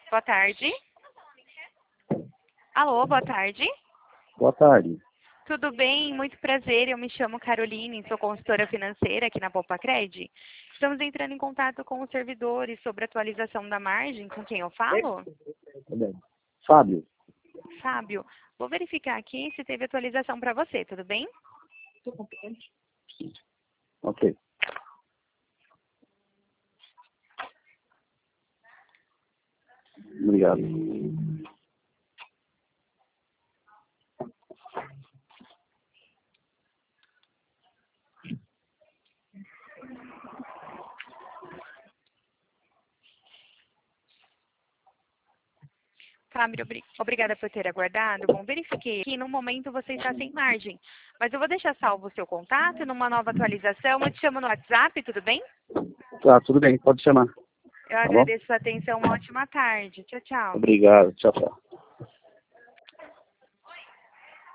Boa tarde. Alô, boa tarde. Boa tarde. Tudo bem? Muito prazer. Eu me chamo Caroline, sou consultora financeira aqui na Poupacred. Estamos entrando em contato com os servidores sobre a atualização da margem. Com quem eu falo? Fábio. Fábio. Vou verificar aqui se teve atualização para você, tudo bem? Ok. Obrigado. Fábio, obrigada por ter aguardado. Bom, verifiquei que no momento você está sem margem, mas eu vou deixar salvo o seu contato numa nova atualização. Eu te chamo no WhatsApp, tudo bem? Tá, tudo bem, pode chamar. Eu agradeço a sua atenção. Uma ótima tarde. Tchau, tchau. Obrigado. Tchau, tchau.